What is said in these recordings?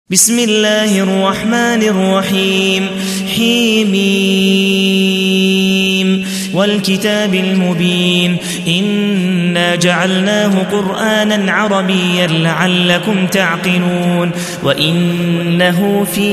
بسم الله الرحمن الرحيم حميم والكتاب المبين إنا جعلناه قرآنا عربيا لعلكم تعقلون وإنه في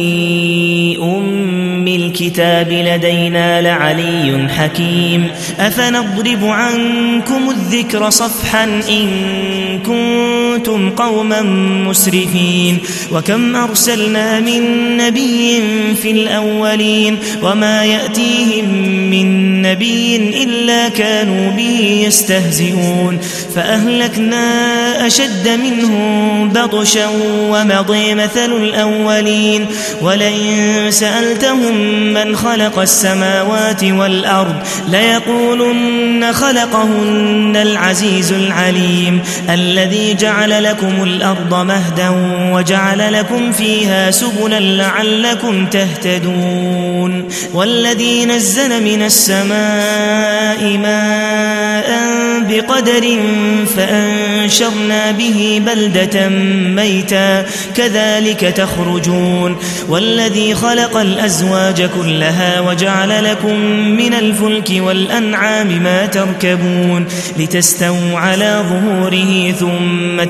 الكتاب لدينا لعلي حكيم أفنضرب عنكم الذكر صفحا إن كنتم قوما مسرفين وكم أرسلنا من نبي في الأولين وما يأتيهم من نبي إلا كانوا به يستهزئون فأهلكنا أشد منهم بطشا ومضي مثل الأولين ولئن سألتهم من خلق السماوات والأرض ليقولن خلقهن العزيز العليم الذي جعل لكم الأرض مهدا وجعل لكم فيها سبلا لعلكم تهتدون والذي نزل من السماء ماء بقدر فأنشرنا به بلدة ميتا كذلك تخرجون والذي خلق الأزواج كلها وجعل لكم من الفلك والأنعام ما تركبون لتستووا على ظهوره ثم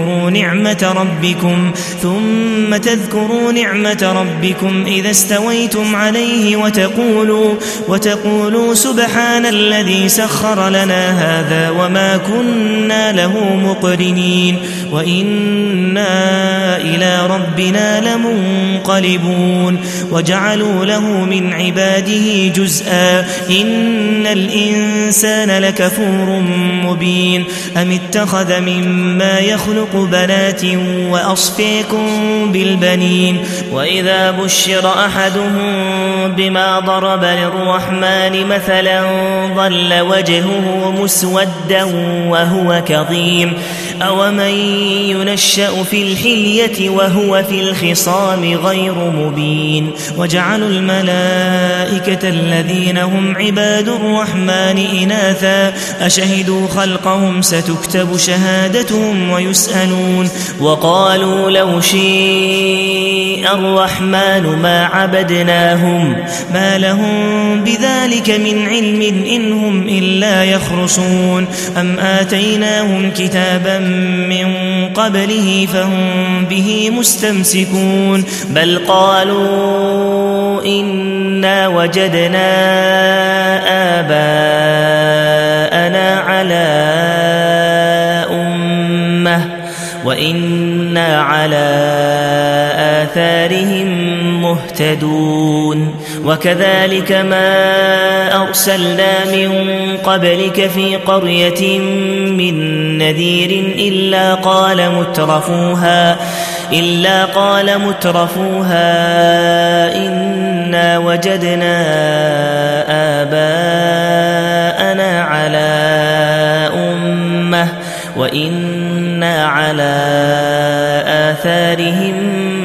تذكروا نعمة ربكم إذا استويتم عليه وتقولوا سبحان الذي سخر لنا هذا وما كنا له مقرنين وإنا إلى ربنا لمنقلبون وجعلوا له من عباده جزءا إن الإنسان لكفور مبين أم اتخذ مما يخلق بنات وأصفيكم بالبنين وإذا بشر أحدهم بما ضرب للرحمن مثلا ظل وجهه مسودا وهو كظيم أومن ينشأ في الحلية وهو في الخصام غير مبين وجعلوا الملائكة الذين هم عباد الرحمن إناثا أشهدوا خلقهم ستكتب شهادتهم ويسألون وقالوا لو شيء الرحمن ما عبدناهم ما لهم بذلك من علم إن هم إلا يخرصون أم آتيناهم كتابا من قبله فهم به مستمسكون بل قالوا إنا وجدنا آباءنا على أمة وإنا على آثارهم مهتدون وكذلك ما أرسلنا من قبلك في قرية من نذير إلا قال مترفوها إنا وجدنا آباءنا على أمة وإنا على آثارهم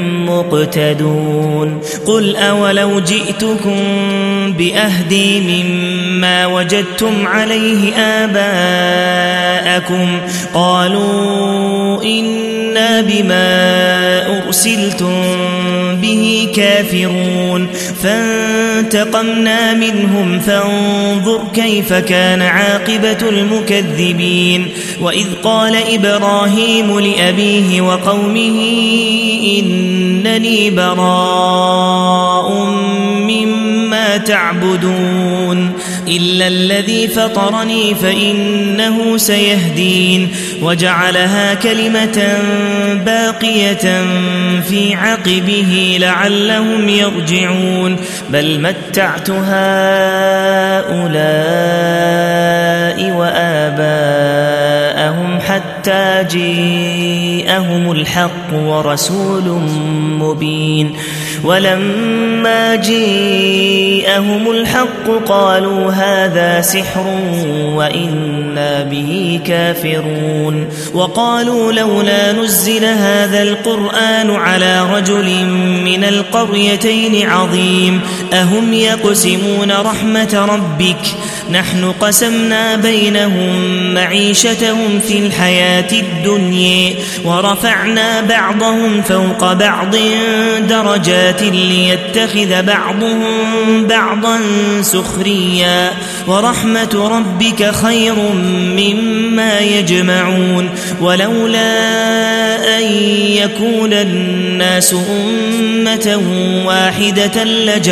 مقتدون قل أولو جئتكم بأهدي مما وجدتم عليه آباءكم قالوا إنا بما أرسلتم به كافرون فانتقمنا منهم فانظر كيف كان عاقبة المكذبين وإذ قال إبراهيم لأبيه وقومه إنني براء مما تعبدون إلا الذي فطرني فإنه سيهدين وجعلها كلمة باقية في عقبه لعلهم يرجعون بل متعت هؤلاء وآباءهم حتى جاءهم الحق ورسول مبين ولما جاءهم الحق قالوا هذا سحر وإنا به كافرون وقالوا لولا نزل هذا القرآن على رجل من القريتين عظيم أهم يقسمون رحمة ربك نحن قسمنا بينهم معيشتهم في الحياة الحياة الدنيا ورفعنا بعضهم فوق بعض درجات ليتخذ بعضهم بعضا سخريا ورحمة ربك خير مما يجمعون ولولا أن يكون الناس أمة واحدة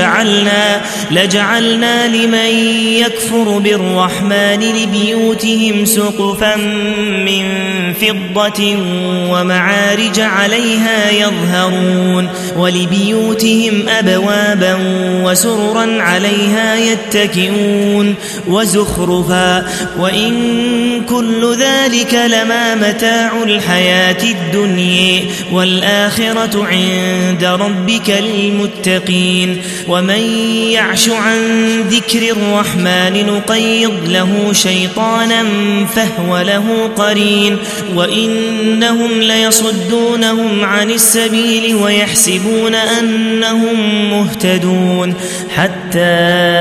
لجعلنا لمن يكفر بالرحمن لبيوتهم سقفا من فضة ومعارج عليها يظهرون ولبيوتهم أبوابا وسررا عليها يتكئون وزخرفا وإن كل ذلك لما متاع الحياة الدنيا والآخرة عند ربك للمتقين ومن يعش عن ذكر الرحمن نقيض له شيطانا فهو له قرين وإنهم ليصدونهم عن السبيل ويحسبون أنهم مهتدون حتى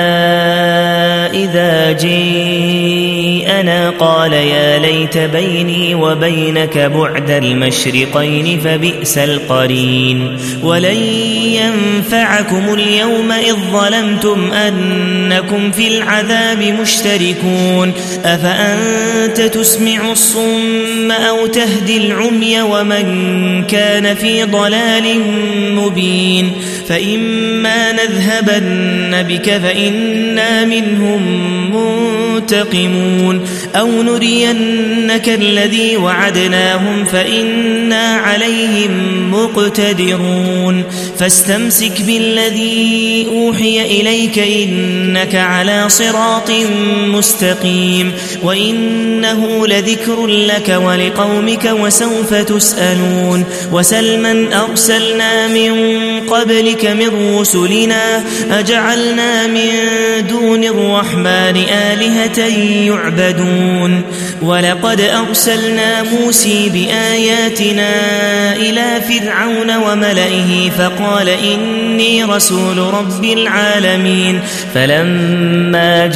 إذا جاءنا قال يا ليت بيني وبينك بعد المشرقين فبئس القرين ولن ينفعكم اليوم إذ ظلمتم أنكم في العذاب مشتركون أفأنت تسمع الصم أو تهدي العمي ومن كان في ضلال مبين فإما نذهبن بك فإنا منهم منتقمون أو نرينك الذي وعدناهم فإنا عليهم مقتدرون فاستمسك بالذي أوحي إليك إنك على صراط مستقيم وإنه لذكر لك ولقومك وسوف تسألون وسل من أرسلنا من قبلك من رسلنا أجعلنا من دون الرحمن آلهة يعبدون ولقد أرسلنا موسى بآياتنا إلى فرعون وملئه فقال إني رسول رب العالمين فلما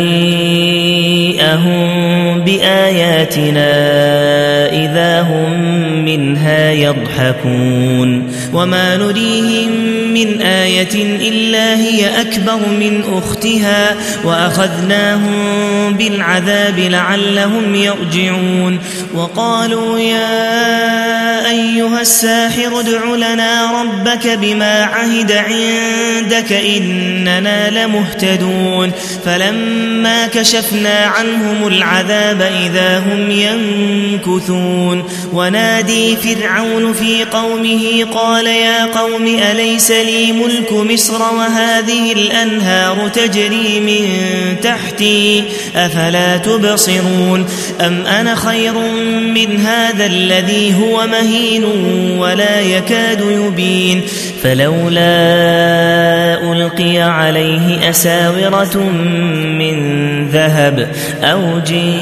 جاءهم بآياتنا إذا هم منها يضحكون وما نريهم من آية إلا هي أكبر من أختها وأخذناهم بالعذاب لعلهم يرجعون وقالوا يا أيها الساحر ادع لنا ربك بما عهد عندك إننا لمهتدون فلما كشفنا عنهم العذاب إذا هم ينكثون ونادي فرعون في قومه قال يا قوم أليس لي ملك مصر وهذه الأنهار تجري من تحتي أفلا تبصرون أم أنا خير من هذا الذي هو مهين ولا يكاد يبين فلولا ألقي عليه أساورة من ذهب أو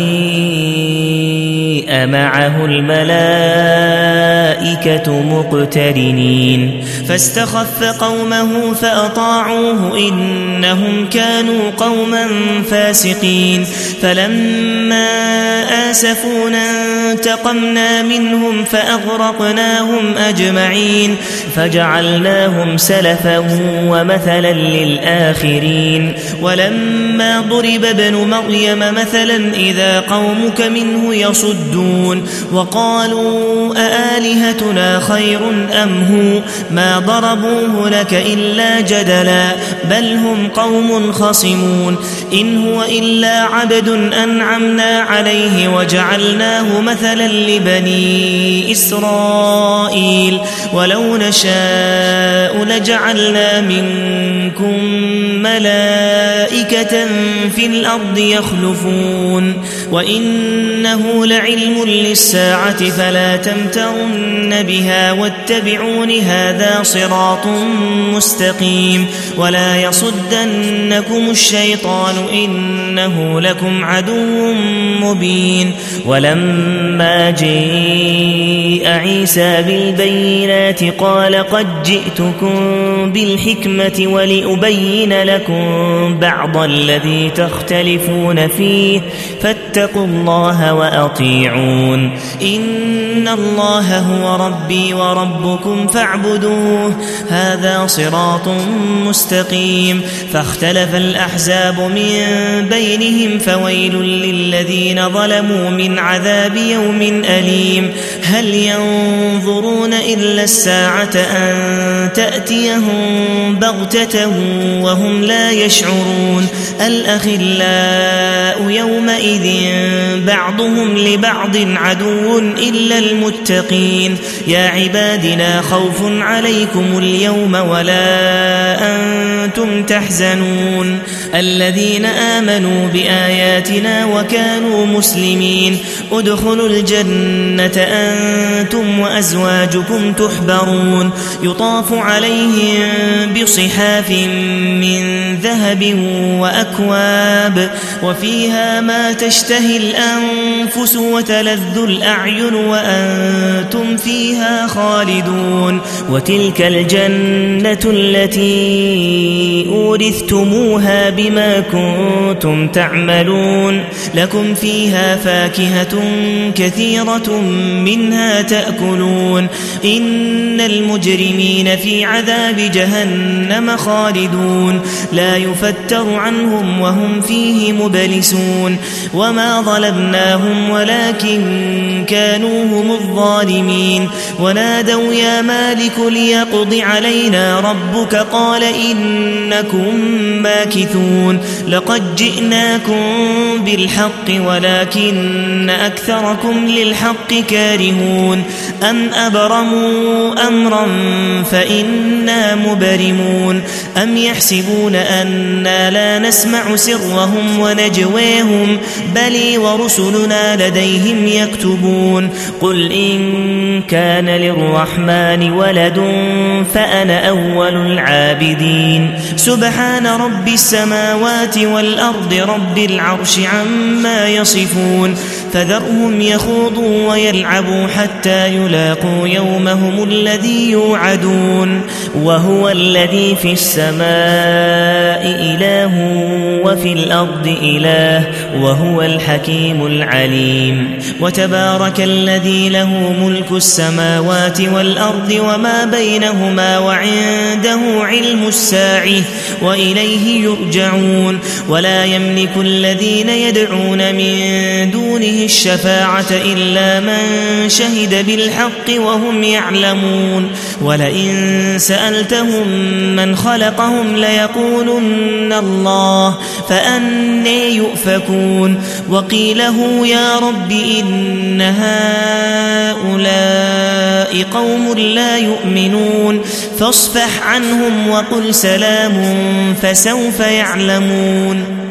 جيء معه الملائكة مقترنين فاستخف قومه فأطاعوه إنهم كانوا قوما فاسقين فلما آسفونا انتقمنا منهم فأغرقناهم أجمعين فجعلناهم سلفا ومثلا للآخرين ولما ضرب ابن مريم مثلا إذا قومك منه يصدون وقالوا أآلهتنا خير أم هو ما ضربوه لك إلا جدلا بل هم قوم خصمون إن هو إلا عبد أنعمنا عليه وجعلناه مثلا لبني إسرائيل ولو نشاء لجعلنا منكم ملائكة في الأرض يخلفون وإنه لعلم للساعة فلا تمترن بها واتبعون هذا صراط مستقيم ولا يصدنكم الشيطان إنه لكم عدو مبين ولما جاء عيسى بالبينات قال قد جئتكم بالحكمة ولأبين لكم بعض الذي تختلفون فيه فاتقوا الله وأطيعون إن الله هو ربي وربكم فاعبدوه هذا صراط مستقيم فاختلف الأحزاب من بينهم فويل للذين ظلموا من عذاب يوم أليم هل ينظرون إلا الساعة أن تأتيهم بغتة وهم لا يشعرون الأخلاء يومئذ بعضهم لبعض عدو إلا المتقين يا عبادنا خوف عليكم اليوم ولا أنتم تحزنون الذين آمنوا بآياتنا وكانوا مسلمين ادخلوا الجنة أنتم وأزواجكم تحبرون يطاف عليهم بصحاف من ذهب وأكواب وفيها ما تشتهي الأنفس وتلذ الأعين وأنتم فيها خالدون وتلك الجنة التي أورثتموها بما كنتم تعملون لكم فيها فاكهة كثيرة منها تأكلون إن المجرمين في عذاب جهنم خالدون لا يفتر عنهم وهم فيه مبلسون وما ظلمناهم ولكن كانوا هم الظالمين ونادوا يا مالك ليقض علينا ربك قال إنكم ماكثون لقد جئناكم بالحق ولكن أكثركم للحق كارهون أم أبرموا أمرا فإنا مبرمون أم يحسبون أنا لا نسمع سرهم ونجواهم بل ورسلنا لديهم يكتبون قل إن كان للرحمن ولد فأنا أول العابدين سبحان رب السماوات والأرض رب العرش عما يصفون فذرهم يخوضوا ويلعبوا حتى يلاقوا يومهم الذي يوعدون وهو الذي في السماء إله وفي الأرض إله وهو الحكيم العليم وتبارك الذي له ملك السماوات والأرض وما بينهما وعنده علم الساعة وإليه يرجعون ولا يملك الذين يدعون من دونه الشفاعة إلا من شهد بالحق وهم يعلمون ولئن سألتهم من خلقهم ليقولن الله فأنى يؤفكون وقيله يا رب إن هؤلاء قوم لا يؤمنون فاصفح عنهم وقل سلام فسوف يعلمون